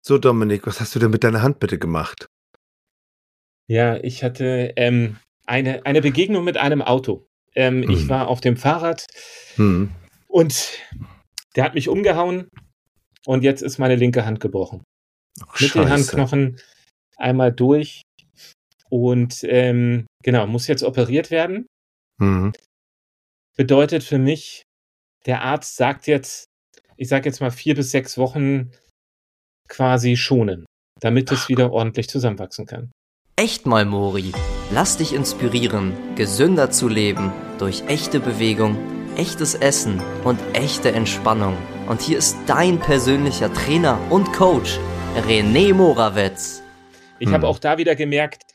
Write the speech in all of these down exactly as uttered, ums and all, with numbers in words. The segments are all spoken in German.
So, Dominik, was hast du denn mit deiner Hand bitte gemacht? Ja, ich hatte ähm, eine, eine Begegnung mit einem Auto. Ähm, ich Mhm. war auf dem Fahrrad Mhm. und der hat mich umgehauen und jetzt ist meine linke Hand gebrochen. Ach, scheiße. Mittelhandknochen einmal durch und ähm, genau, muss jetzt operiert werden. Mhm. Bedeutet für mich, der Arzt sagt jetzt, ich sage jetzt mal vier bis sechs Wochen quasi schonen, damit es Ach, wieder ordentlich zusammenwachsen kann. Echt mal, Mori. Lass dich inspirieren, gesünder zu leben durch echte Bewegung, echtes Essen und echte Entspannung. Und hier ist dein persönlicher Trainer und Coach, René Morawetz. Ich Hm. habe auch da wieder gemerkt,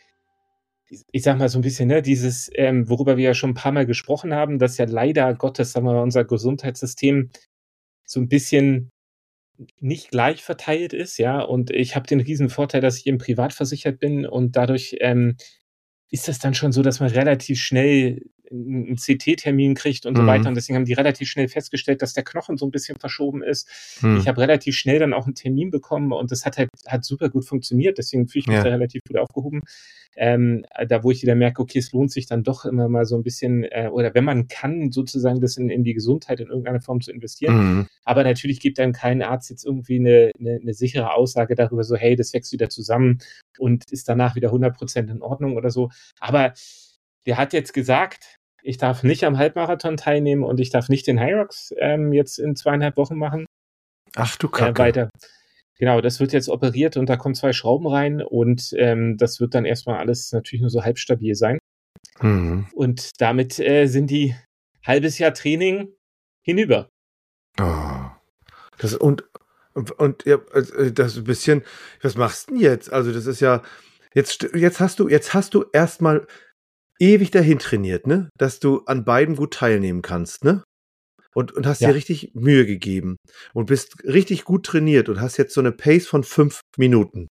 ich sag mal so ein bisschen, ne, dieses, ähm, worüber wir ja schon ein paar Mal gesprochen haben, dass ja leider Gottes, sagen wir mal, unser Gesundheitssystem so ein bisschen nicht gleich verteilt ist, ja. Und ich habe den riesen Vorteil, dass ich eben privat versichert bin und dadurch ähm, ist das dann schon so, dass man relativ schnell einen C T-Termin kriegt und so weiter. Mhm. Und deswegen haben die relativ schnell festgestellt, dass der Knochen so ein bisschen verschoben ist. Mhm. Ich habe relativ schnell dann auch einen Termin bekommen und das hat halt hat super gut funktioniert. Deswegen fühle ich mich Ja. da relativ gut aufgehoben. Ähm, da, wo ich wieder merke, okay, es lohnt sich dann doch immer mal so ein bisschen, äh, oder wenn man kann, sozusagen das in, in die Gesundheit in irgendeiner Form zu investieren. Mhm. Aber natürlich gibt einem kein Arzt jetzt irgendwie eine, eine, eine sichere Aussage darüber, so, hey, das wächst wieder zusammen und ist danach wieder hundert Prozent in Ordnung oder so. Aber der hat jetzt gesagt, ich darf nicht am Halbmarathon teilnehmen und ich darf nicht den Hyrox ähm, jetzt in zweieinhalb Wochen machen. Ach du Äh, Kacke. weiter. Genau, das wird jetzt operiert und da kommen zwei Schrauben rein und ähm, das wird dann erstmal alles natürlich nur so halb stabil sein. Mhm. Und damit äh, sind die halbes Jahr Training hinüber. Oh. Das und und, und ja, äh, das ist ein bisschen. Was machst du denn jetzt? Also das ist ja jetzt st- jetzt hast du jetzt hast du erstmal ewig dahin trainiert, ne? Dass du an beiden gut teilnehmen kannst, ne? Und, und hast Ja. dir richtig Mühe gegeben und bist richtig gut trainiert und hast jetzt so eine Pace von fünf Minuten.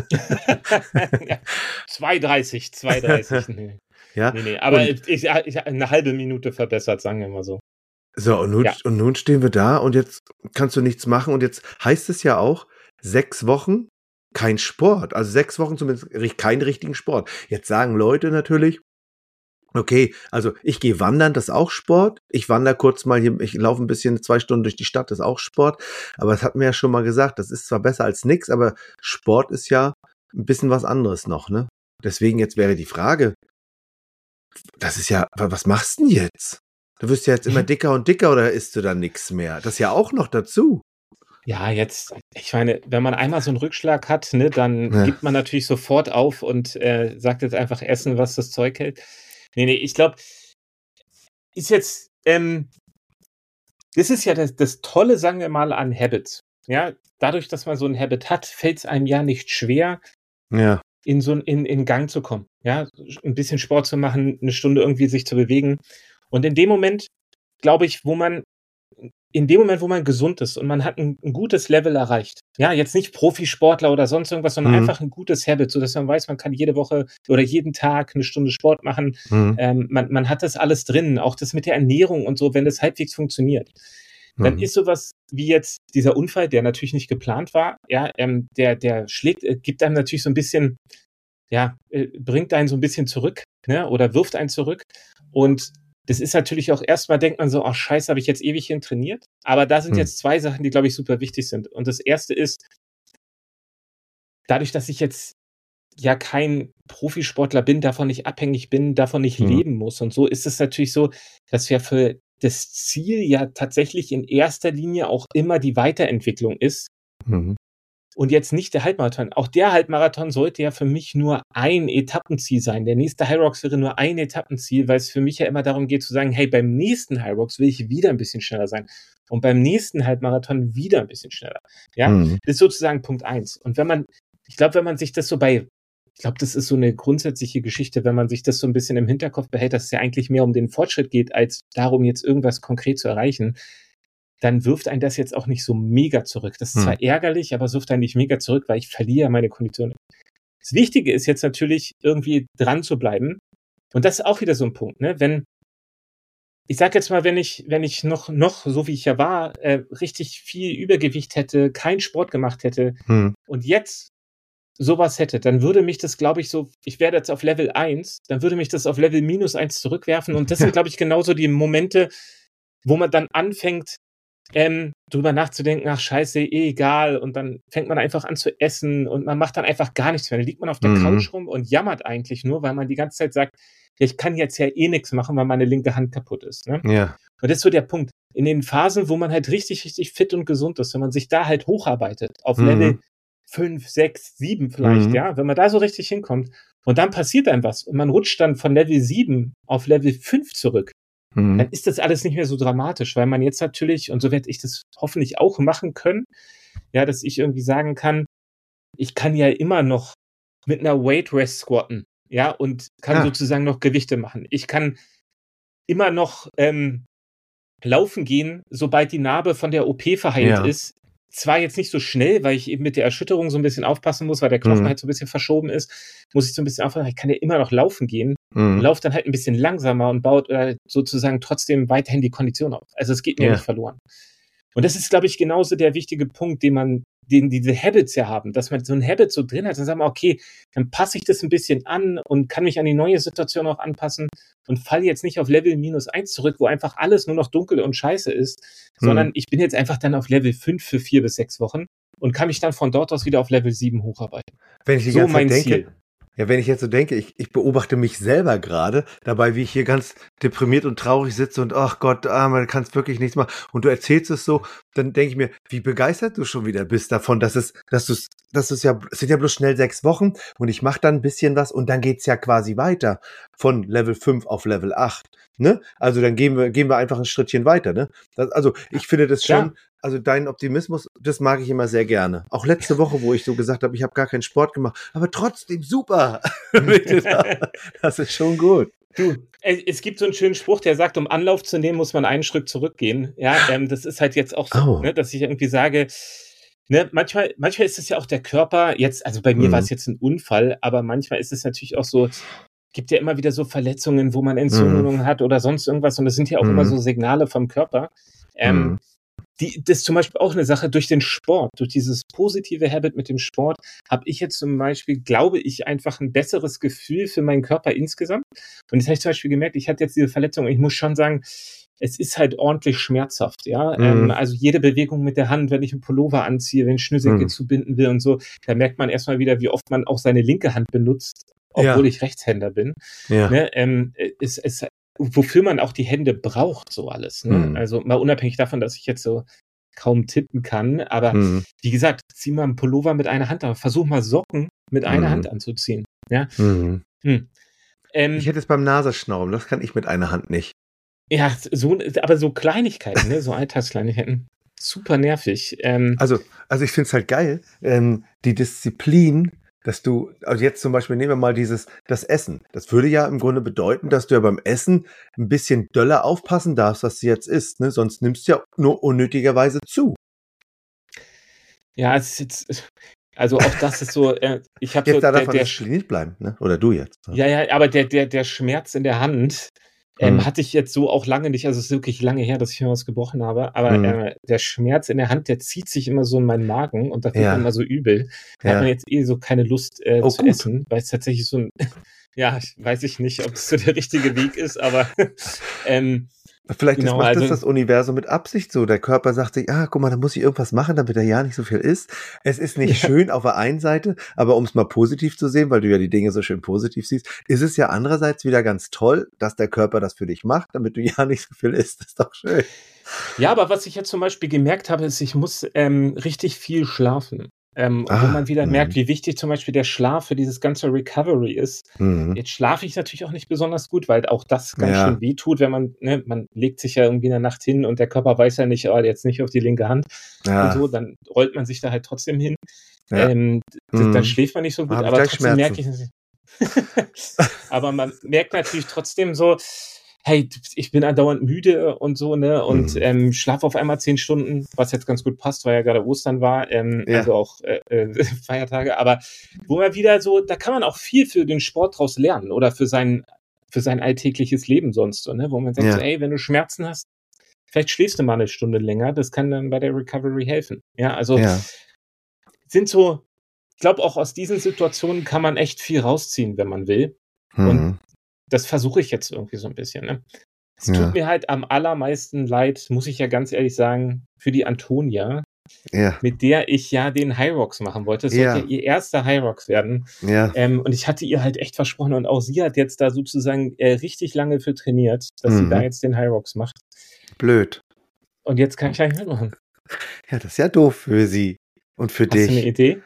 Ja, zwei dreißig, zwei dreißig, nee. Ja, Nee, nee, aber und ich, ich, eine halbe Minute verbessert, sagen wir mal so. so, und nun, Ja. und nun stehen wir da und jetzt kannst du nichts machen und jetzt heißt es ja auch, sechs Wochen kein Sport, also sechs Wochen zumindest ri- keinen richtigen Sport. Jetzt sagen Leute natürlich, okay, also ich gehe wandern, das ist auch Sport. Ich wandere kurz mal hier, ich laufe ein bisschen zwei Stunden durch die Stadt, das ist auch Sport. Aber das hatten wir ja schon mal gesagt, das ist zwar besser als nix, aber Sport ist ja ein bisschen was anderes noch, ne? Deswegen jetzt wäre die Frage, das ist ja, wa- was machst du denn jetzt? Du wirst ja jetzt immer dicker und dicker oder isst du dann nichts mehr? Das ja auch noch dazu. Ja, jetzt, ich meine, wenn man einmal so einen Rückschlag hat, ne, dann Ja. gibt man natürlich sofort auf und äh, sagt jetzt einfach essen, was das Zeug hält. Nee, nee, ich glaube, ist jetzt, ähm, das ist ja das, das Tolle, sagen wir mal, an Habits. Ja, dadurch, dass man so ein Habit hat, fällt es einem ja nicht schwer, Ja. in so ein- in, in Gang zu kommen. Ja, ein bisschen Sport zu machen, eine Stunde irgendwie sich zu bewegen. Und in dem Moment, glaube ich, wo man in dem Moment, wo man gesund ist und man hat ein, ein gutes Level erreicht, ja, jetzt nicht Profisportler oder sonst irgendwas, sondern Mhm. einfach ein gutes Habit, sodass man weiß, man kann jede Woche oder jeden Tag eine Stunde Sport machen. Mhm. Ähm, man, man hat das alles drin, auch das mit der Ernährung und so, wenn das halbwegs funktioniert. Dann Mhm. ist sowas wie jetzt dieser Unfall, der natürlich nicht geplant war, ja, ähm, der, der schlägt, äh, gibt einem natürlich so ein bisschen, ja, äh, bringt einen so ein bisschen zurück, ne, oder wirft einen zurück. Und das ist natürlich auch erstmal, denkt man so, ach scheiße, habe ich jetzt ewig hin trainiert. Aber da sind Hm. jetzt zwei Sachen, die, glaube ich, super wichtig sind. Und das erste ist, dadurch, dass ich jetzt ja kein Profisportler bin, davon nicht abhängig bin, davon nicht Mhm. leben muss und so, ist es natürlich so, dass ja für das Ziel ja tatsächlich in erster Linie auch immer die Weiterentwicklung ist. Mhm. Und jetzt nicht der Halbmarathon. Auch der Halbmarathon sollte ja für mich nur ein Etappenziel sein. Der nächste Hyrox wäre nur ein Etappenziel, weil es für mich ja immer darum geht zu sagen, hey, beim nächsten Hyrox will ich wieder ein bisschen schneller sein. Und beim nächsten Halbmarathon wieder ein bisschen schneller. Ja, Mhm. das ist sozusagen Punkt eins. Und wenn man, ich glaube, wenn man sich das so bei, ich glaube, das ist so eine grundsätzliche Geschichte, wenn man sich das so ein bisschen im Hinterkopf behält, dass es ja eigentlich mehr um den Fortschritt geht, als darum, jetzt irgendwas konkret zu erreichen, dann wirft einen das jetzt auch nicht so mega zurück. Das ist zwar Hm. ärgerlich, aber es wirft einen nicht mega zurück, weil ich verliere ja meine Konditionen. Das Wichtige ist jetzt natürlich, irgendwie dran zu bleiben. Und das ist auch wieder so ein Punkt, ne? Wenn, ich sag jetzt mal, wenn ich, wenn ich noch, noch, so wie ich ja war, äh, richtig viel Übergewicht hätte, keinen Sport gemacht hätte Hm. und jetzt sowas hätte, dann würde mich das, glaube ich, so, ich werde jetzt auf Level eins, dann würde mich das auf Level minus eins zurückwerfen. Und das sind, glaube ich, genauso die Momente, wo man dann anfängt, ähm, drüber nachzudenken, ach scheiße, eh egal. Und dann fängt man einfach an zu essen und man macht dann einfach gar nichts mehr. Dann liegt man auf der Mhm. Couch rum und jammert eigentlich nur, weil man die ganze Zeit sagt, ja, ich kann jetzt ja eh nichts machen, weil meine linke Hand kaputt ist. Ne? Ja. Und das ist so der Punkt. In den Phasen, wo man halt richtig, richtig fit und gesund ist, wenn man sich da halt hocharbeitet, auf Mhm. Level fünf, sechs, sieben vielleicht, Mhm. ja, wenn man da so richtig hinkommt und dann passiert einem was und man rutscht dann von Level sieben auf Level fünf zurück, dann Mhm. ist das alles nicht mehr so dramatisch, weil man jetzt natürlich, und so werde ich das hoffentlich auch machen können, ja, dass ich irgendwie sagen kann, ich kann ja immer noch mit einer Weight Rest squatten, ja, und kann Ja. sozusagen noch Gewichte machen. Ich kann immer noch ähm, laufen gehen, sobald die Narbe von der O P verheilt Ja. ist. Zwar jetzt nicht so schnell, weil ich eben mit der Erschütterung so ein bisschen aufpassen muss, weil der Knochen Mhm. halt so ein bisschen verschoben ist, muss ich so ein bisschen aufpassen. Ich kann ja immer noch laufen gehen und Mhm. laufe dann halt ein bisschen langsamer und baut äh, sozusagen trotzdem weiterhin die Kondition auf. Also es geht mir Ja. nicht verloren. Und das ist, glaube ich, genauso der wichtige Punkt, den man, den diese Habits ja haben, dass man so ein Habit so drin hat, dann sagen wir, okay, dann passe ich das ein bisschen an und kann mich an die neue Situation auch anpassen und falle jetzt nicht auf Level minus eins zurück, wo einfach alles nur noch dunkel und scheiße ist, sondern Mhm. ich bin jetzt einfach dann auf Level fünf für vier bis sechs Wochen und kann mich dann von dort aus wieder auf Level sieben hocharbeiten. Wenn ich die So ganze mein Zeit denke, Ziel. ja, wenn ich jetzt so denke, ich, ich beobachte mich selber gerade, dabei, wie ich hier ganz deprimiert und traurig sitze und ach Gott, ah, man kann wirklich nichts machen. Und du erzählst es so, dann denke ich mir, wie begeistert du schon wieder bist davon, dass es, dass du es, dass es ja, es sind ja bloß schnell sechs Wochen und ich mache dann ein bisschen was und dann geht's ja quasi weiter von Level fünf auf Level acht. Ne? Also dann gehen wir, gehen wir einfach ein Schrittchen weiter. Ne? Das, also ich finde das Klar. schon, also deinen Optimismus, das mag ich immer sehr gerne. Auch letzte Woche, wo ich so gesagt habe, ich habe gar keinen Sport gemacht, aber trotzdem super. Das ist schon gut. Du, es, es gibt so einen schönen Spruch, der sagt, um Anlauf zu nehmen, muss man einen Schritt zurückgehen. Ja, ähm, das ist halt jetzt auch so, Oh. ne, dass ich irgendwie sage, ne, manchmal, manchmal ist es ja auch der Körper, jetzt, also bei mir Mhm. war es jetzt ein Unfall, aber manchmal ist es natürlich auch so, gibt ja immer wieder so Verletzungen, wo man Entzündungen hat oder sonst irgendwas und das sind ja auch Mhm. immer so Signale vom Körper. Ähm, Mhm. Die, das ist zum Beispiel auch eine Sache durch den Sport, durch dieses positive Habit mit dem Sport, habe ich jetzt zum Beispiel, glaube ich, einfach ein besseres Gefühl für meinen Körper insgesamt. Und das habe ich zum Beispiel gemerkt, ich hatte jetzt diese Verletzung und ich muss schon sagen, es ist halt ordentlich schmerzhaft, ja. Mhm. Ähm, also jede Bewegung mit der Hand, wenn ich einen Pullover anziehe, wenn ich Schnürsenkel Mhm. zubinden will und so, da merkt man erstmal wieder, wie oft man auch seine linke Hand benutzt, obwohl Ja. ich Rechtshänder bin. Ja. Ne? Ähm, es, es, wofür man auch die Hände braucht, so alles. Ne? Mhm. Also mal unabhängig davon, dass ich jetzt so kaum tippen kann, aber Mhm. wie gesagt, zieh mal einen Pullover mit einer Hand an, versuch mal Socken mit einer Mhm. Hand anzuziehen. Ja, Mhm. hm. ähm, Ich hätte es beim Nasenschnauben, das kann ich mit einer Hand nicht. ja, so, aber so Kleinigkeiten, ne? So Alltagskleinigkeiten, super nervig. Ähm, Also, also ich finde es halt geil, ähm, die Disziplin, dass du, also jetzt zum Beispiel nehmen wir mal dieses, das Essen. Das würde ja im Grunde bedeuten, dass du ja beim Essen ein bisschen doller aufpassen darfst, was du jetzt isst, ne? Sonst nimmst du ja nur unnötigerweise zu. ja, es ist jetzt, also auch das ist so, äh, ich habe so, Jetzt da der, davon der, diszipliniert bleiben, ne? Oder du jetzt. Ne? ja, ja, aber der, der, der Schmerz in der Hand, ähm, Mhm. hatte ich jetzt so auch lange nicht, also es ist wirklich lange her, dass ich mir was gebrochen habe, aber Mhm. äh, der Schmerz in der Hand, der zieht sich immer so in meinen Magen und da wird Ja. mir immer so übel. Da hat Ja. man jetzt eh so keine Lust äh, Oh, zu gut. essen, weil es tatsächlich so ein, ja, ich weiß ich nicht, ob das so der richtige Weg ist, aber ähm, Vielleicht genau, ist, macht also das das Universum mit Absicht so. Der Körper sagt sich, ah, guck mal, da muss ich irgendwas machen, damit er ja nicht so viel isst. Es ist nicht Ja. schön auf der einen Seite, aber um es mal positiv zu sehen, weil du ja die Dinge so schön positiv siehst, ist es ja andererseits wieder ganz toll, dass der Körper das für dich macht, damit du ja nicht so viel isst. Das ist doch schön. ja, aber was ich jetzt zum Beispiel gemerkt habe, ist, ich muss ähm, richtig viel schlafen. Ähm, wo Ah, man wieder mhm. merkt, wie wichtig zum Beispiel der Schlaf für dieses ganze Recovery ist. Mhm. Jetzt schlafe ich natürlich auch nicht besonders gut, weil auch das ganz Ja. schön wehtut, wenn man, ne, man legt sich ja irgendwie in der Nacht hin und der Körper weiß ja nicht, oh, jetzt nicht auf die linke Hand und Ja. so, dann rollt man sich da halt trotzdem hin. Ja. Ähm, d- Mhm. Dann schläft man nicht so gut, Hab ich aber gleich trotzdem merke ich, aber man merkt natürlich trotzdem so, hey, ich bin andauernd müde und so, ne, und Mhm. ähm, schlafe auf einmal zehn Stunden, was jetzt ganz gut passt, weil ja gerade Ostern war, ähm, Ja. also auch äh, äh, Feiertage, aber wo man wieder so, da kann man auch viel für den Sport draus lernen oder für sein für sein alltägliches Leben sonst so, ne? Wo man sagt, Ja. so, ey, wenn du Schmerzen hast, vielleicht schläfst du mal eine Stunde länger, das kann dann bei der Recovery helfen. Ja, also Ja. sind so, ich glaube, auch aus diesen Situationen kann man echt viel rausziehen, wenn man will. Und Mhm. das versuche ich jetzt irgendwie so ein bisschen, ne? Es Ja. tut mir halt am allermeisten leid, muss ich ja ganz ehrlich sagen, für die Antonia, Ja. mit der ich ja den High Rocks machen wollte. Es sollte Ja. ja ihr erster High Rocks werden. Ja. Ähm, und ich hatte ihr halt echt versprochen und auch sie hat jetzt da sozusagen äh, richtig lange für trainiert, dass sie da Mhm. jetzt den High Rocks macht. Blöd. Und jetzt kann ich gar nicht mitmachen. Ja, das ist ja doof für sie und für Hast du eine dich. Idee?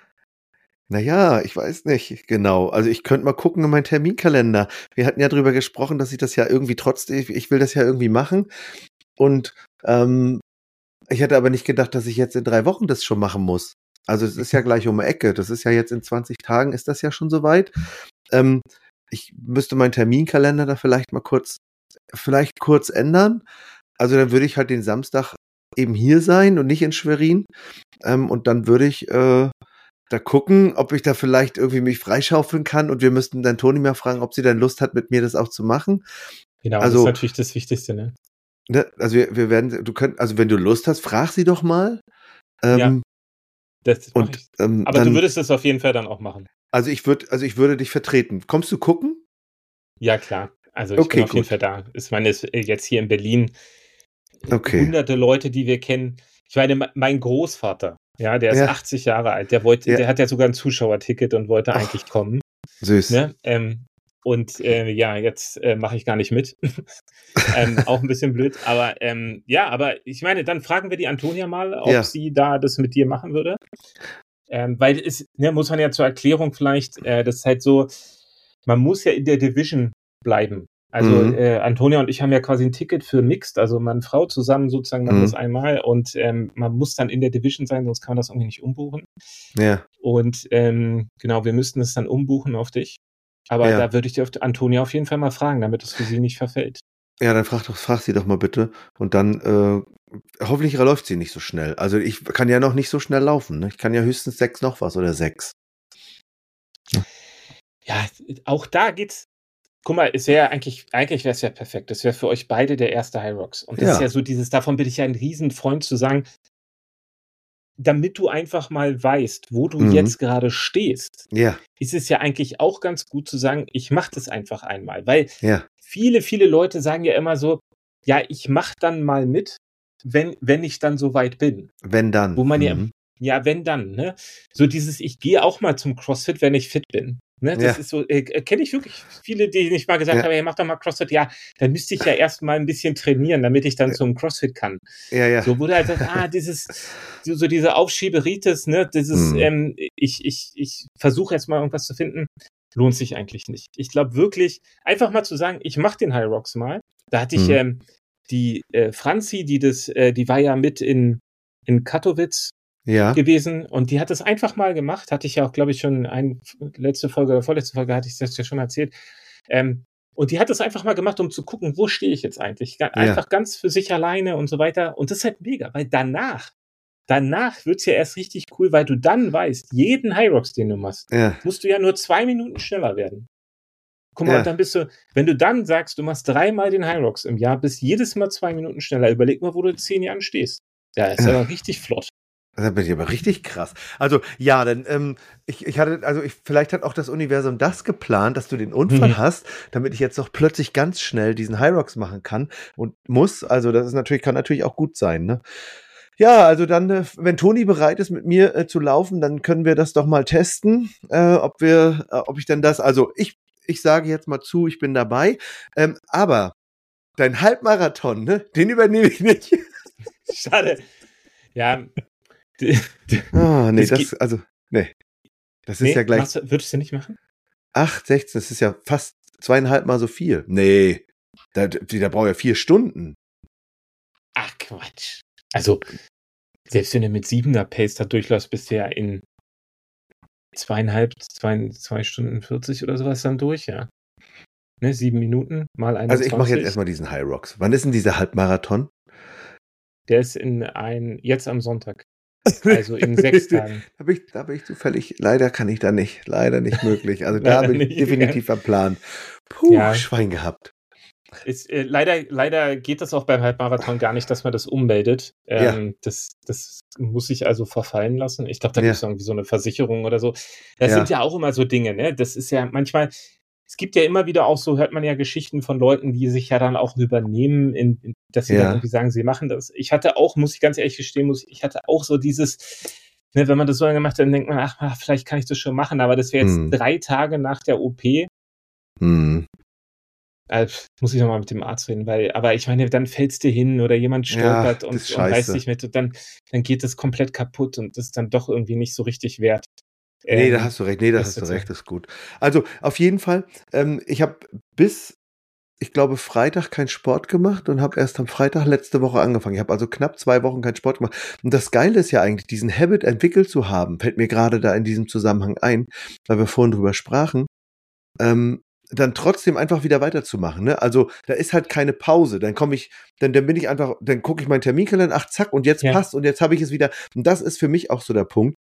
Naja, ich weiß nicht genau. Also ich könnte mal gucken in meinen Terminkalender. Wir hatten ja drüber gesprochen, dass ich das ja irgendwie trotzdem, ich will das ja irgendwie machen. Und ähm, ich hatte aber nicht gedacht, dass ich jetzt in drei Wochen das schon machen muss. Also es ist ja gleich um die Ecke. Das ist ja jetzt in zwanzig Tagen, ist das ja schon soweit. Ähm, ich müsste meinen Terminkalender da vielleicht mal kurz, vielleicht kurz ändern. Also dann würde ich halt den Samstag eben hier sein und nicht in Schwerin. Ähm, und dann würde ich äh, da gucken, ob ich da vielleicht irgendwie mich freischaufeln kann. Und wir müssten dann Toni mal fragen, ob sie dann Lust hat, mit mir das auch zu machen. Genau, das ist Also, natürlich das Wichtigste, ne? ne, also wir, wir werden, du könnt, also wenn du Lust hast, frag sie doch mal. Ja, Ähm, das mache und ich. ähm, Aber du dann, würdest es auf jeden Fall dann auch machen. also ich würde, also ich würde dich vertreten. Kommst du gucken? Ja, klar. Also ich bin Okay, auf jeden gut. Fall da. Ich meine, es ist jetzt hier in Berlin äh, Okay. hunderte Leute, die wir kennen. Ich meine, me- mein Großvater, ja, der ist Ja, achtzig Jahre alt, der wollte, ja. der hat ja sogar ein Zuschauerticket und wollte Ach, eigentlich kommen. süß. Ne? Ähm, und äh, ja, jetzt äh, mache ich gar nicht mit. ähm, auch ein bisschen blöd. Aber ähm, ja, aber ich meine, dann fragen wir die Antonia mal, ob Ja, sie da das mit dir machen würde. Ähm, weil es, ne, muss man ja zur Erklärung vielleicht, äh, das ist halt so, man muss ja in der Division bleiben. Also mhm. äh, Antonia und ich haben ja quasi ein Ticket für Mixed, also Mann und Frau zusammen sozusagen machen das Mhm. einmal und ähm, man muss dann in der Division sein, sonst kann man das irgendwie nicht umbuchen. Ja, Und ähm, genau, wir müssten es dann umbuchen auf dich. Aber ja. da würde ich dir auf Antonia auf jeden Fall mal fragen, damit es für sie nicht verfällt. Ja, dann frag doch, frag sie doch mal bitte. Und dann, äh, hoffentlich läuft sie nicht so schnell. Also ich kann ja noch nicht so schnell laufen. Ne? Ich kann ja höchstens sechs noch was oder sechs. Ja, auch da geht's. Guck mal, es wäre eigentlich, eigentlich wäre es ja perfekt. Das wäre für euch beide der erste High Rocks. Und das ist ja Ja, so dieses, davon bin ich ja ein Riesenfreund zu sagen, damit du einfach mal weißt, wo du mhm. jetzt gerade stehst, Ja, ist es ja eigentlich auch ganz gut zu sagen, ich mache das einfach einmal. Weil ja, viele, viele Leute sagen ja immer so, ja, ich mache dann mal mit, wenn, wenn ich dann so weit bin. wenn dann. Wo man ja, Mhm. ja, wenn dann, ne? So dieses, ich gehe auch mal zum CrossFit, wenn ich fit bin. Ne? Das Ja, ist so, äh, kenne ich wirklich viele, die nicht mal gesagt ja, haben, hey, mach doch mal CrossFit. Ja, dann müsste ich ja erst mal ein bisschen trainieren, damit ich dann ja, zum CrossFit kann. ja, ja. So, wo du halt sagst, ah, dieses, so, so diese Aufschieberitis, ne, dieses, Mhm. ähm, ich, ich, ich versuche jetzt mal irgendwas zu finden, lohnt sich eigentlich nicht. Ich glaube wirklich, einfach mal zu sagen, ich mache den High Rocks mal. Da hatte ich Mhm. ähm, die äh, Franzi, die das, äh, die war ja mit in, in Katowice Ja, gewesen und die hat das einfach mal gemacht, hatte ich ja auch, glaube ich, schon ein, letzte Folge oder vorletzte Folge hatte ich das ja schon erzählt. Ähm, und die hat das einfach mal gemacht, um zu gucken, wo stehe ich jetzt eigentlich? Ga- ja, Einfach ganz für sich alleine und so weiter. Und das ist halt mega, weil danach, danach wird's ja erst richtig cool, weil du dann weißt, jeden High Rocks, den du machst, ja, musst du ja nur zwei Minuten schneller werden. Guck mal, und ja, dann bist du, wenn du dann sagst, du machst dreimal den High Rocks im Jahr, bist jedes Mal zwei Minuten schneller. Überleg mal, wo du in zehn Jahren stehst. Ja, ist ja. aber richtig flott. Da bin ich aber richtig krass. Also, ja, dann, ähm, ich, ich hatte, also ich, vielleicht hat auch das Universum das geplant, dass du den Unfall Mhm. hast, damit ich jetzt doch plötzlich ganz schnell diesen High Rocks machen kann und muss. Also, das ist natürlich, kann natürlich auch gut sein, ne? Ja, also dann, äh, wenn Toni bereit ist, mit mir äh, zu laufen, dann können wir das doch mal testen, äh, ob wir, äh, ob ich denn das, also ich, ich sage jetzt mal zu, ich bin dabei. Ähm, aber dein Halbmarathon, ne, den übernehme ich nicht. Schade. Ja, d- d- Ah, nee, das das, geht. also, nee, das ist ja Nee, gleich machst du, würdest du nicht machen? acht, sechzehn, das ist ja fast zweieinhalb Mal so viel. Nee, da, da braucht ja vier Stunden. Ach, Quatsch. Also, selbst wenn du mit siebener Pace da durchläufst, bist du ja in zweieinhalb, zwei, zwei Stunden vierzig oder sowas dann durch, ja. Ne, sieben Minuten mal Also ich mache jetzt einundzwanzig. erstmal diesen High Rocks. Wann ist denn dieser Halbmarathon? Der ist in ein, jetzt am Sonntag. Also in sechs Tagen. Da bin ich, da bin ich zufällig, leider kann ich da nicht, leider nicht möglich. Also da Leider bin ich nicht, definitiv verplant. Puh, Ja. Schwein gehabt. Ist, äh, leider, leider geht das auch beim Halbmarathon gar nicht, dass man das ummeldet. Ähm, das, das muss ich also verfallen lassen. Ich glaube, da Ja. gibt es irgendwie so eine Versicherung oder so. Das Ja. sind ja auch immer so Dinge, ne? Das ist ja manchmal, es gibt ja immer wieder auch so, hört man ja Geschichten von Leuten, die sich ja dann auch übernehmen, in, in, dass sie Ja. dann irgendwie sagen, sie machen das. Ich hatte auch, muss ich ganz ehrlich gestehen, muss, ich hatte auch so dieses, ne, wenn man das so lange macht, dann denkt man, ach, ach, vielleicht kann ich das schon machen, aber das wäre jetzt Hm. drei Tage nach der O P. Hm. Äh, muss ich nochmal mit dem Arzt reden, weil, aber ich meine, dann fällst du hin oder jemand stolpert Ja, und, das ist und reißt scheiße. dich mit und dann, dann geht das komplett kaputt und das ist dann doch irgendwie nicht so richtig wert. Nee, da Ähm, hast du recht. Nee, da das hast du dazu. recht, ist gut. Also auf jeden Fall, ähm, ich habe bis, ich glaube, Freitag keinen Sport gemacht und habe erst am Freitag letzte Woche angefangen. Ich habe also knapp zwei Wochen keinen Sport gemacht. Und das Geile ist ja eigentlich, diesen Habit entwickelt zu haben, fällt mir gerade da in diesem Zusammenhang ein, weil wir vorhin drüber sprachen, ähm, dann trotzdem einfach wieder weiterzumachen. Ne? Also da ist halt keine Pause. Dann komme ich, dann, dann bin ich einfach, dann gucke ich meinen Terminkalender, ach zack, und jetzt Ja. passt und jetzt habe ich es wieder. Und das ist für mich auch so der Punkt.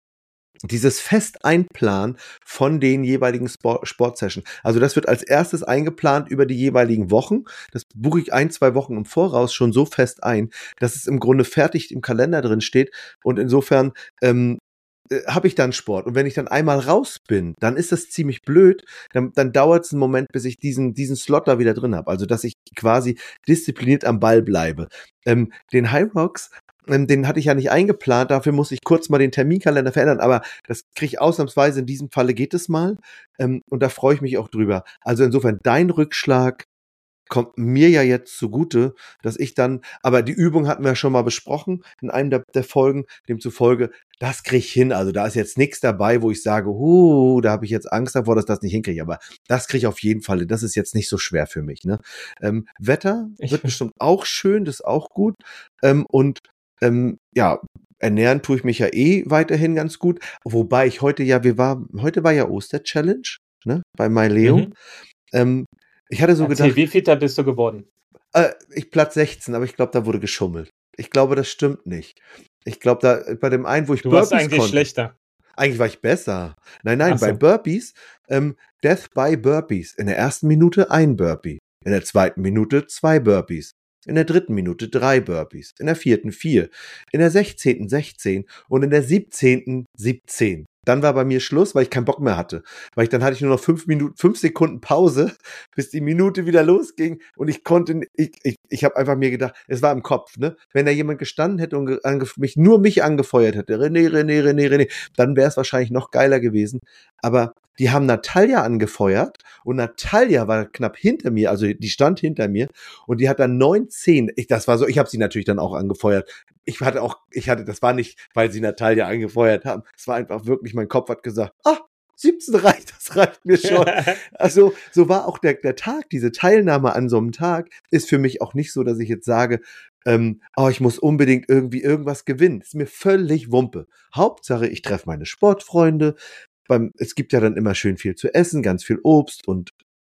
Dieses fest einplanen von den jeweiligen Sport, Sportsession. Also das wird als erstes eingeplant über die jeweiligen Wochen. Das buche ich ein, zwei Wochen im Voraus schon so fest ein, dass es im Grunde fertig im Kalender drin steht. Und insofern ähm, äh, habe ich dann Sport. Und wenn ich dann einmal raus bin, dann ist das ziemlich blöd. Dann, dann dauert es einen Moment, bis ich diesen, diesen Slot da wieder drin habe. Also dass ich quasi diszipliniert am Ball bleibe. Ähm, den High Rocks, ähm, den hatte ich ja nicht eingeplant. Dafür muss ich kurz mal den Terminkalender verändern. Aber das kriege ich ausnahmsweise. In diesem Falle geht es mal. Ähm, und da freue ich mich auch drüber. Also insofern, dein Rückschlag kommt mir ja jetzt zugute, dass ich dann, aber die Übung hatten wir ja schon mal besprochen in einem der, der Folgen, demzufolge, das kriege ich hin. Also da ist jetzt nichts dabei, wo ich sage, huh, da habe ich jetzt Angst davor, dass das nicht hinkriege. Aber das kriege ich auf jeden Fall hin. Das ist jetzt nicht so schwer für mich. Ne? Ähm, Wetter Ich- wird bestimmt auch schön, das ist auch gut. Ähm, und ähm, ja, ernähren tue ich mich ja eh weiterhin ganz gut. Wobei ich heute ja, wir war, heute war ja Oster-Challenge, ne, bei MyLeo. Mhm. Ähm, ich hatte so Erzähl, gedacht, wie fit da bist du geworden? äh, ich Platz sechzehn, aber ich glaube, da wurde geschummelt. Ich glaube, das stimmt nicht. Ich glaube, da bei dem einen, wo ich Du warst Burpees eigentlich konnte, schlechter. eigentlich war ich besser. Nein, nein, Ach so. bei Burpees, ähm, Death by Burpees. In der ersten Minute ein Burpee. In der zweiten Minute zwei Burpees. In der dritten Minute drei Burpees. In der vierten vier. In der sechzehnten sechzehn. Und in der siebzehnten siebzehn. Dann war bei mir Schluss, weil ich keinen Bock mehr hatte. Weil ich dann hatte ich nur noch fünf Minuten, fünf Sekunden Pause, bis die Minute wieder losging. Und ich konnte, ich, ich, ich habe einfach mir gedacht, es war im Kopf, ne? Wenn da jemand gestanden hätte und ge- angef- mich nur mich angefeuert hätte, René, René, René, René, dann wäre es wahrscheinlich noch geiler gewesen. Aber die haben Natalia angefeuert und Natalia war knapp hinter mir, also die stand hinter mir und die hat dann neunzehn, ich, das war so, ich habe sie natürlich dann auch angefeuert. Ich hatte auch, ich hatte, das war nicht, weil sie Natalia angefeuert haben, es war einfach wirklich, mein Kopf hat gesagt, ah, siebzehn reicht, das reicht mir schon. Also so war auch der, der Tag, diese Teilnahme an so einem Tag ist für mich auch nicht so, dass ich jetzt sage, ähm, oh, ich muss unbedingt irgendwie irgendwas gewinnen. Ist mir völlig Wumpe. Hauptsache, ich treffe meine Sportfreunde. Beim, es gibt ja dann immer schön viel zu essen, ganz viel Obst und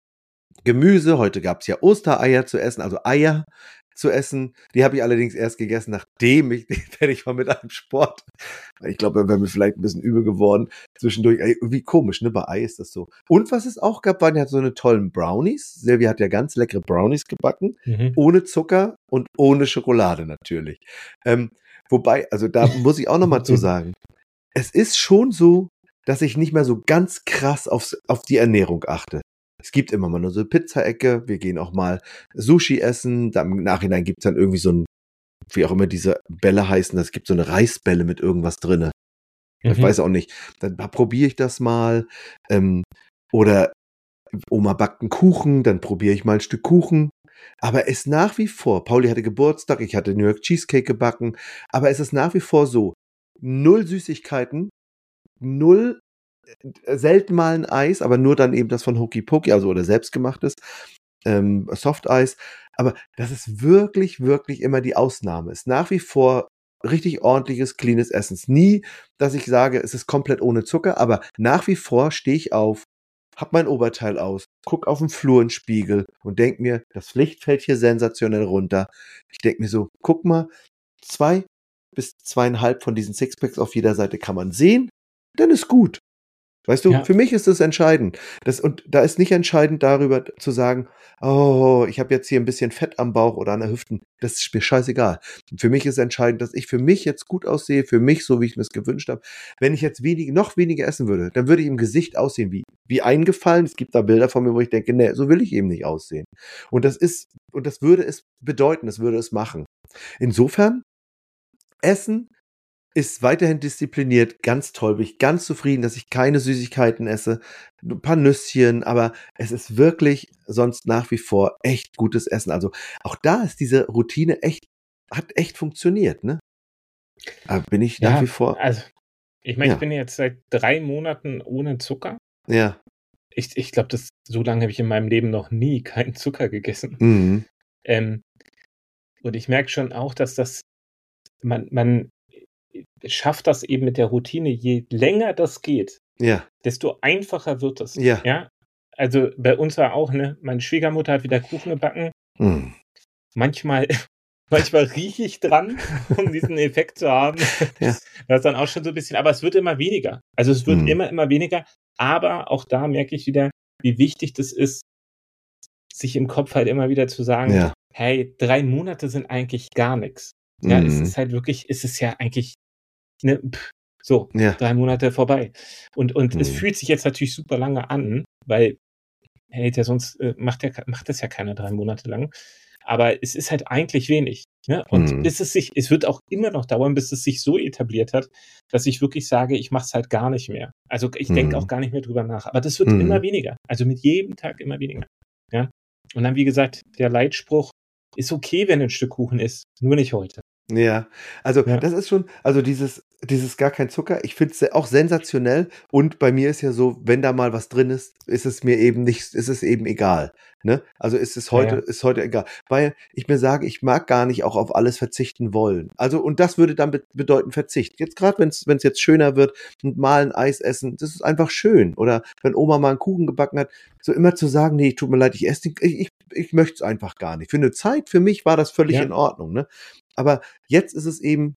Gemüse. Heute gab es ja Ostereier zu essen, also Eier zu essen. Die habe ich allerdings erst gegessen, nachdem ich, wenn ich mal mit einem Sport, ich glaube, da wäre mir vielleicht ein bisschen übel geworden, zwischendurch, ey, wie komisch, ne, bei Ei ist das so. Und was es auch gab, waren ja so eine tollen Brownies. Silvia hat ja ganz leckere Brownies gebacken, Mhm. ohne Zucker und ohne Schokolade natürlich. Ähm, wobei, also da muss ich auch noch mal zu sagen, es ist schon so, dass ich nicht mehr so ganz krass aufs, auf die Ernährung achte. Es gibt immer mal nur so eine Pizza-Ecke, wir gehen auch mal Sushi essen, dann im Nachhinein gibt es dann irgendwie so ein, wie auch immer diese Bälle heißen, es gibt so eine Reisbälle mit irgendwas drinne. Ich Mhm. weiß auch nicht. Dann probiere ich das mal. Ähm, oder Oma backt einen Kuchen, dann probiere ich mal ein Stück Kuchen. Aber es ist nach wie vor, Pauli hatte Geburtstag, ich hatte New York Cheesecake gebacken, aber es ist nach wie vor so, null Süßigkeiten, null, äh, selten mal ein Eis, aber nur dann eben das von Hokey Pokey, also oder selbstgemachtes, ähm, Softeis. Aber das ist wirklich, wirklich immer die Ausnahme. Ist nach wie vor richtig ordentliches, cleanes Essens. Nie, dass ich sage, es ist komplett ohne Zucker, aber nach wie vor stehe ich auf, hab mein Oberteil aus, guck auf den Flur in den Spiegel und denk mir, das Licht fällt hier sensationell runter. Ich denk mir so, guck mal, zwei bis zweieinhalb von diesen Sixpacks auf jeder Seite kann man sehen, dann ist gut. Weißt du, Ja. für mich ist das entscheidend. Das, und da ist nicht entscheidend darüber zu sagen, oh, ich habe jetzt hier ein bisschen Fett am Bauch oder an der Hüften. Das ist mir scheißegal. Für mich ist entscheidend, dass ich für mich jetzt gut aussehe, für mich, so wie ich mir es gewünscht habe. Wenn ich jetzt wenig, noch weniger essen würde, dann würde ich im Gesicht aussehen wie, wie eingefallen. Es gibt da Bilder von mir, wo ich denke, nee, so will ich eben nicht aussehen. Und das ist, und das würde es bedeuten, das würde es machen. Insofern, Essen ist weiterhin diszipliniert, ganz toll, bin ich ganz zufrieden, dass ich keine Süßigkeiten esse, ein paar Nüsschen, aber es ist wirklich sonst nach wie vor echt gutes Essen. Also auch da ist diese Routine echt, hat echt funktioniert, ne? Aber bin ich nach Ja, wie vor, also ich meine, Ja. ich bin jetzt seit drei Monaten ohne Zucker. ja, Ich, ich glaube, das so lange habe ich in meinem Leben noch nie keinen Zucker gegessen. mhm. Ähm, und ich merke schon auch, dass das, man, man schafft das eben mit der Routine, je länger das geht, ja, desto einfacher wird es. Ja. Ja. Also bei uns war auch, ne, meine Schwiegermutter hat wieder Kuchen gebacken. mhm. Manchmal, manchmal rieche ich dran, um diesen Effekt zu haben. Ja. Das ist dann auch schon so ein bisschen, aber es wird immer weniger. Also es wird Mhm. immer, immer weniger. Aber auch da merke ich wieder, wie wichtig das ist, sich im Kopf halt immer wieder zu sagen, Ja. hey, drei Monate sind eigentlich gar nichts. Ja, es Mhm. ist halt wirklich, es ist ja eigentlich, ne, pff, so, Ja. drei Monate vorbei. Und, und es Mhm. fühlt sich jetzt natürlich super lange an, weil, hey, der sonst äh, macht, der, macht das ja keine drei Monate lang. Aber es ist halt eigentlich wenig. Ne? Und Mhm. bis es sich, es wird auch immer noch dauern, bis es sich so etabliert hat, dass ich wirklich sage, ich mache es halt gar nicht mehr. Also ich denke Mhm. auch gar nicht mehr drüber nach. Aber das wird Mhm. immer weniger. Also mit jedem Tag immer weniger. Ja. Und dann, wie gesagt, der Leitspruch, ist okay, wenn ein Stück Kuchen ist, nur nicht heute. Ja, also Ja. das ist schon, also dieses, dieses gar kein Zucker, ich finde es auch sensationell und bei mir ist ja so, wenn da mal was drin ist, ist es mir eben nicht, ist es eben egal, ne? Also ist es heute, Ja, ja. ist heute egal, weil ich mir sage, ich mag gar nicht auch auf alles verzichten wollen. Also und das würde dann be bedeuten Verzicht. Jetzt gerade, wenn es wenn es jetzt schöner wird und mal ein Eis essen, das ist einfach schön. Oder wenn Oma mal einen Kuchen gebacken hat, so immer zu sagen, nee, tut mir leid, ich esse den, ich, ich, ich möchte es einfach gar nicht. Für eine Zeit, für mich war das völlig Ja. in Ordnung, ne? Aber jetzt ist es eben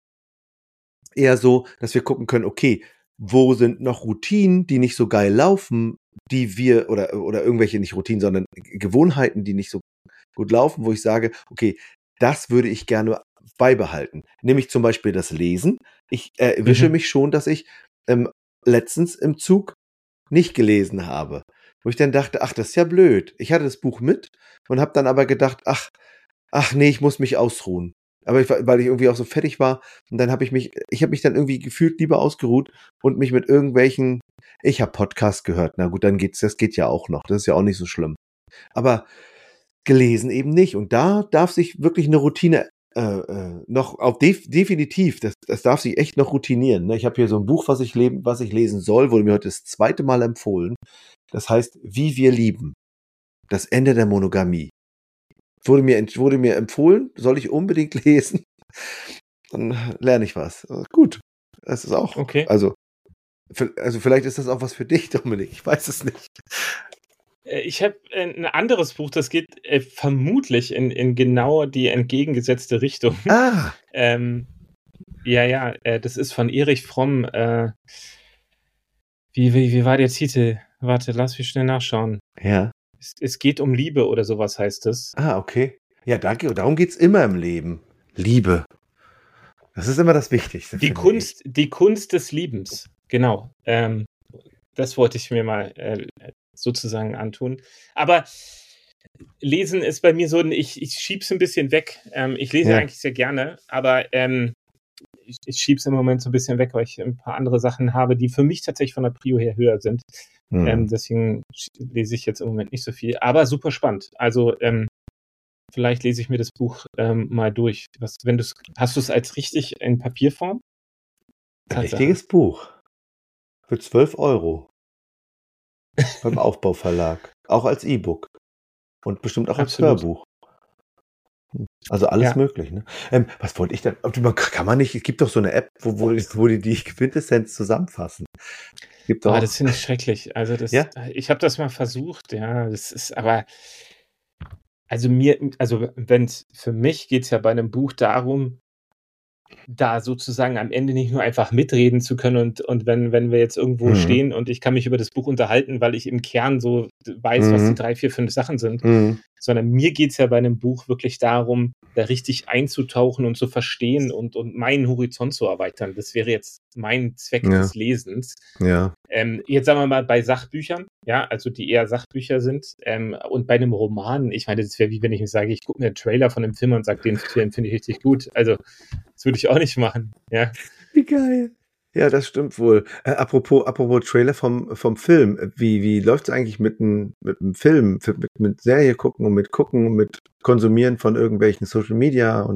eher so, dass wir gucken können, okay, wo sind noch Routinen, die nicht so geil laufen, die wir, oder, oder irgendwelche nicht Routinen, sondern G- Gewohnheiten, die nicht so gut laufen, wo ich sage, okay, das würde ich gerne beibehalten. Nämlich zum Beispiel das Lesen. Ich äh, erwische Mhm. mich schon, dass ich ähm, letztens im Zug nicht gelesen habe. Wo ich dann dachte, ach, das ist ja blöd. Ich hatte das Buch mit und habe dann aber gedacht, ach, ach nee, ich muss mich ausruhen. Aber ich, war- weil ich irgendwie auch so fertig war und dann habe ich mich, ich habe mich dann irgendwie gefühlt lieber ausgeruht und mich mit irgendwelchen, ich habe Podcasts gehört, na gut, dann geht's, das geht ja auch noch, das ist ja auch nicht so schlimm. Aber gelesen eben nicht und da darf sich wirklich eine Routine äh, äh, noch auf def definitiv, das, das darf sich echt noch routinieren. Ne? Ich habe hier so ein Buch, was ich leben, was ich lesen soll, wurde mir heute das zweite Mal empfohlen. Das heißt, Wie wir lieben, das Ende der Monogamie. Wurde mir, ent- wurde mir empfohlen, soll ich unbedingt lesen. Dann lerne ich was. Äh, Gut, das ist auch, Okay. also, v- also vielleicht ist das auch was für dich, Dominik. Ich weiß es nicht. Äh, Ich habe äh, ein anderes Buch, das geht äh, vermutlich in, in genau die entgegengesetzte Richtung. Ah, ähm, ja, ja, äh, das ist von Erich Fromm. Äh, wie, wie, wie war der Titel? Warte, lass mich schnell nachschauen. ja. Es, es geht um Liebe oder sowas heißt es. Ah, okay. Ja, danke. Darum geht's immer im Leben. Liebe. Das ist immer das Wichtigste, Die finde Kunst, die Kunst des Liebens. Genau. Ähm, das wollte ich mir mal äh, sozusagen antun. Aber Lesen ist bei mir so, ein- ich, ich schieb's ein bisschen weg. Ähm, ich lese Ja. eigentlich sehr gerne, aber ähm, ich, ich schieb's im Moment so ein bisschen weg, weil ich ein paar andere Sachen habe, die für mich tatsächlich von der Prio her höher sind. ich. Hm. Ähm, deswegen sch- lese ich jetzt im Moment nicht so viel. Aber super spannend. Also ähm, vielleicht lese ich mir das Buch ähm, mal durch. Was, wenn du's, hast du es als richtig in Papierform? Ein Tatsache. richtiges Buch. Für zwölf Euro. Beim Aufbauverlag. Auch als E-Book. Und bestimmt auch als Absolut. Hörbuch. Also alles Ja. möglich, ne? Ähm, was wollte ich denn? Ob du- man- Kann man nicht, es gibt doch so eine App, wo, wo, wo die die Quintessenz zusammenfassen. Gibt Ah, doch. das finde ich schrecklich. Also das, Ja? ich habe das mal versucht, ja, das ist aber, also mir, also wenn es für mich geht es ja bei einem Buch darum, da sozusagen am Ende nicht nur einfach mitreden zu können und, und wenn, wenn wir jetzt irgendwo Mhm. stehen und ich kann mich über das Buch unterhalten, weil ich im Kern so weiß, was die Mhm. drei, vier, fünf Sachen sind, Mhm. sondern mir geht es ja bei einem Buch wirklich darum, da richtig einzutauchen und zu verstehen und, und meinen Horizont zu erweitern. Das wäre jetzt mein Zweck Ja. des Lesens. Ja. Ähm, jetzt sagen wir mal bei Sachbüchern, ja, also die eher Sachbücher sind, ähm, und bei einem Roman, ich meine, das wäre wie wenn ich mir sage, ich gucke mir einen Trailer von einem Film und sage, den Film finde ich richtig gut. Also, das würde ich auch nicht machen, ja. Wie geil. Ja, das stimmt wohl. Äh, apropos, apropos Trailer vom, vom Film. Wie, wie läuft es eigentlich mit einem mit einem Film, Fi- mit, mit Serie gucken und mit gucken und mit Konsumieren von irgendwelchen Social Media und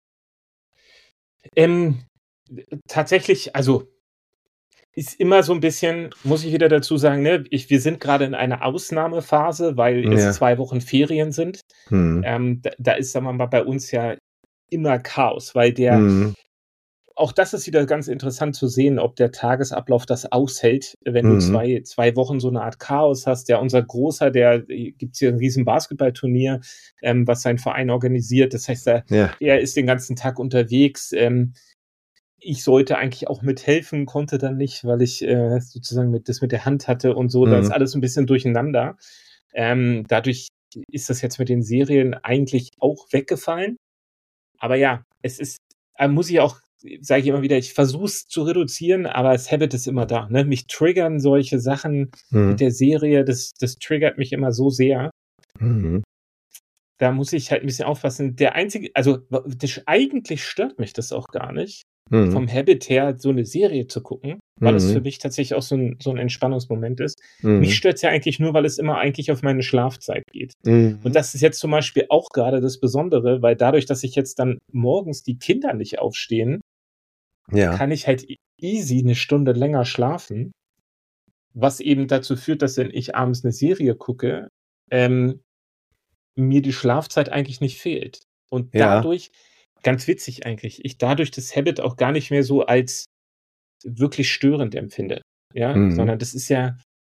Ähm, tatsächlich, also ist immer so ein bisschen, muss ich wieder dazu sagen, ne, ich, wir sind gerade in einer Ausnahmephase, weil Ja. es zwei Wochen Ferien sind. hm. Ähm, da, da ist, sagen wir mal, bei uns ja immer Chaos, weil der, Hm. auch das ist wieder ganz interessant zu sehen, ob der Tagesablauf das aushält, wenn du Mhm. zwei, zwei Wochen so eine Art Chaos hast. Ja, unser Großer, der gibt es hier ein riesen Basketballturnier, ähm, was sein Verein organisiert. Das heißt, er, Ja. er ist den ganzen Tag unterwegs. Ähm, ich sollte eigentlich auch mithelfen, konnte dann nicht, weil ich äh, sozusagen mit, das mit der Hand hatte und so. Da Mhm. ist alles ein bisschen durcheinander. Ähm, dadurch ist das jetzt mit den Serien eigentlich auch weggefallen. Aber ja, es ist, äh, muss ich auch, sage ich immer wieder, ich versuche es zu reduzieren, aber das Habit ist immer da. Ne? Mich triggern solche Sachen Mhm. mit der Serie, das, das triggert mich immer so sehr. Mhm. Da muss ich halt ein bisschen aufpassen. Der einzige, also das, eigentlich stört mich das auch gar nicht, Mhm. vom Habit her so eine Serie zu gucken, weil es Mhm. für mich tatsächlich auch so ein, so ein Entspannungsmoment ist. Mhm. Mich stört es ja eigentlich nur, weil es immer eigentlich auf meine Schlafzeit geht. Mhm. Und das ist jetzt zum Beispiel auch gerade das Besondere, weil dadurch, dass ich jetzt dann morgens die Kinder nicht aufstehen, Ja. kann ich halt easy eine Stunde länger schlafen, was eben dazu führt, dass wenn ich abends eine Serie gucke, ähm, mir die Schlafzeit eigentlich nicht fehlt. Und Ja. dadurch, ganz witzig eigentlich, ich dadurch das Habit auch gar nicht mehr so als wirklich störend empfinde. Ja, Mhm. sondern das ist ja,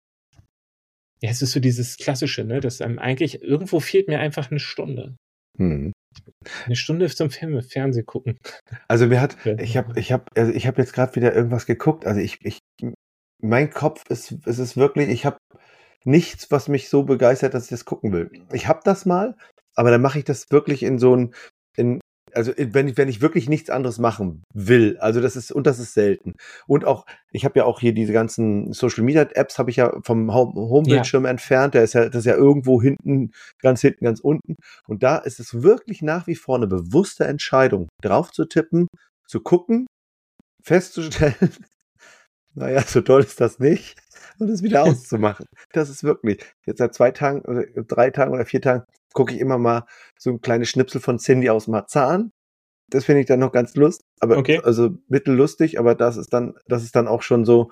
ja, es ist so dieses Klassische, ne, dass einem eigentlich, irgendwo fehlt mir einfach eine Stunde. Mhm. Eine Stunde zum Film, Fernsehen gucken. Also mir hat, Ja. ich habe, ich habe, also ich habe jetzt gerade wieder irgendwas geguckt. Also ich, ich, mein Kopf ist, es ist wirklich, ich habe nichts, was mich so begeistert, dass ich das gucken will. Ich habe das mal, aber dann mache ich das wirklich in so ein, in, also wenn ich, wenn ich wirklich nichts anderes machen will. Also das ist, und das ist selten. Und auch, ich habe ja auch hier diese ganzen Social Media Apps, habe ich ja vom Home- Homebildschirm entfernt. Der ist ja, das ist ja irgendwo hinten, ganz hinten, ganz unten. Und da ist es wirklich nach wie vor eine bewusste Entscheidung, drauf zu tippen, zu gucken, festzustellen, naja, so toll ist das nicht, und es wieder auszumachen. Das ist wirklich, jetzt seit zwei Tagen, oder drei Tagen oder vier Tagen, gucke ich immer mal so ein kleines Schnipsel von Cindy aus Marzahn. Das finde ich dann noch ganz lustig, aber Okay. also mittellustig, aber das ist dann, das ist dann auch schon so,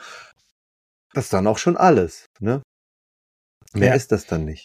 das ist dann auch schon alles, ne? Mehr Ja. ist das dann nicht.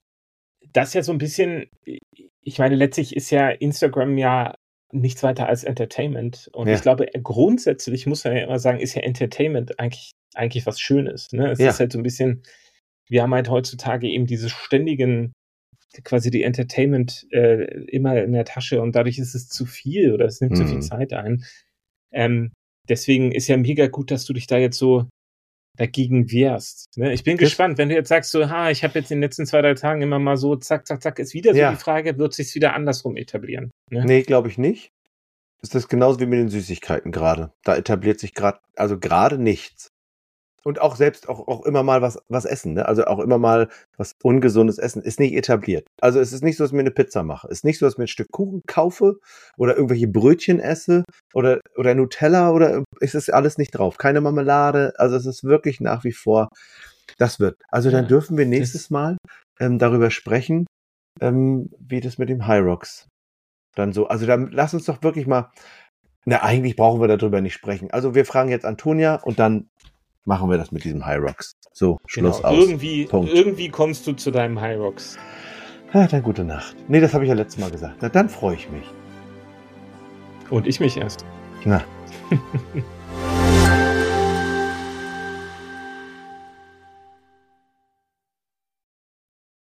Das ist ja so ein bisschen, ich meine, letztlich ist ja Instagram ja nichts weiter als Entertainment. Und Ja. ich glaube, grundsätzlich muss man ja immer sagen, ist ja Entertainment eigentlich, eigentlich was Schönes. Ne? Es Ja. ist halt so ein bisschen, wir haben halt heutzutage eben diese ständigen, quasi die Entertainment äh, immer in der Tasche und dadurch ist es zu viel oder es nimmt zu viel Mhm. Zeit ein. Ähm, deswegen ist ja mega gut, dass du dich da jetzt so dagegen wehrst. Ne? Ich bin Das- gespannt, wenn du jetzt sagst, so, ha, ich habe jetzt in den letzten zwei, drei Tagen immer mal so, zack, zack, zack, ist wieder so Ja. die Frage, wird sich's wieder andersrum etablieren? Ne? Nee, glaube ich nicht. Ist das genauso wie mit den Süßigkeiten gerade. Da etabliert sich gerade, also gerade nichts. Und auch selbst auch, auch immer mal was, was essen, ne? Also auch immer mal was Ungesundes essen, ist nicht etabliert. Also es ist nicht so, dass ich mir eine Pizza mache. Es ist nicht so, dass ich mir ein Stück Kuchen kaufe oder irgendwelche Brötchen esse oder, oder Nutella oder es ist alles nicht drauf. Keine Marmelade. Also es ist wirklich nach wie vor, das wird. Also dann Ja, dürfen wir nächstes das- Mal ähm, darüber sprechen, ähm, wie das mit dem High Rocks dann so. Also dann lass uns doch wirklich mal, na eigentlich brauchen wir darüber nicht sprechen. Also wir fragen jetzt Antonia und dann machen wir das mit diesem High Rocks. So, Schluss Genau, aus. irgendwie, Punkt. irgendwie kommst du zu deinem High Rocks. Ah, dann gute Nacht. Nee, das habe ich ja letztes Mal gesagt. Na, dann freue ich mich. Und ich mich erst. Na.